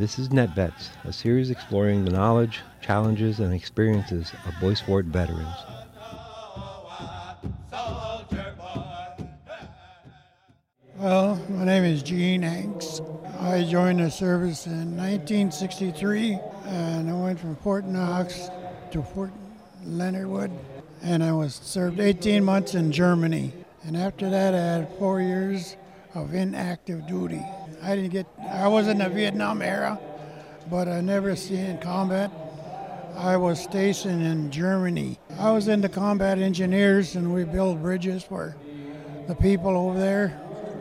This is NetVets, a series exploring the knowledge, challenges, and experiences of Boy Sport veterans. Well, my name is Gene Hanks. I joined the service in 1963, and I went from Fort Knox to Fort Leonard Wood, and I was served 18 months in Germany. And after that, I had 4 years of inactive duty. I was in the Vietnam era, but I never seen combat. I was stationed in Germany. I was in the combat engineers, and we built bridges for the people over there.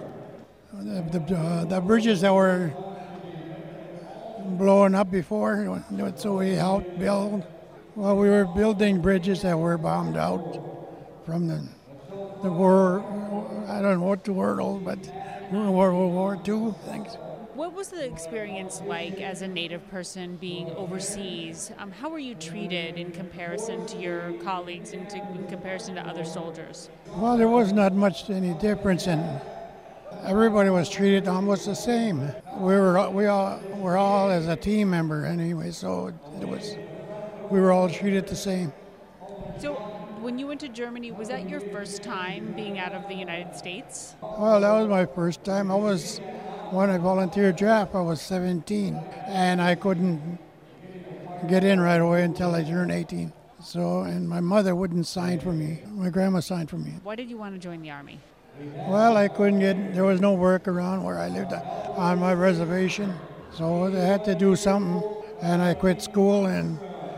The bridges that were blowing up before, so we helped build. Well, we were building bridges that were bombed out from the war. I don't know what the word was, but World War II. Thanks. What was the experience like as a Native person being overseas? How were you treated in comparison to your colleagues and in comparison to other soldiers? Well, there was not much any difference in. Everybody was treated almost the same. We were all as a team member anyway, so we were all treated the same. So when you went to Germany, was that your first time being out of the United States? Well, that was my first time. When I volunteered draft, I was 17, and I couldn't get in right away until I turned 18. And my mother wouldn't sign for me. My grandma signed for me. Why did you want to join the Army? Well, there was no work around where I lived on my reservation, so I had to do something, and I quit school, and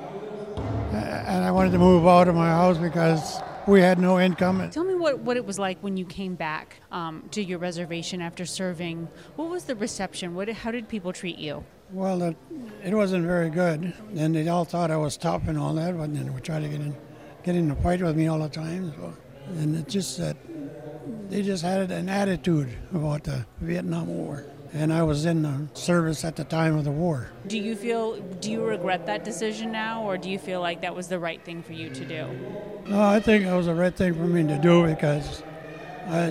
I wanted to move out of my house because we had no income. Tell me what it was like when you came back to your reservation after serving. What was the reception? How did people treat you? Well, it wasn't very good, and they all thought I was tough and all that, but then they would try to get in a fight with me all the time. And it's just that they just had an attitude about the Vietnam War. And I was in the service at the time of the war. Do you regret that decision now, or do you feel like that was the right thing for you to do? No, I think it was the right thing for me to do because I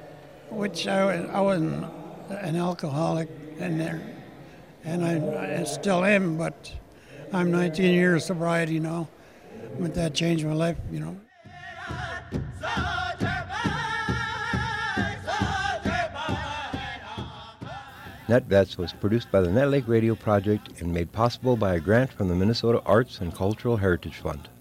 wasn't an alcoholic in there, and I still am, but I'm 19 years sobriety now. But that changed my life, NetVets was produced by the Net Lake Radio Project and made possible by a grant from the Minnesota Arts and Cultural Heritage Fund.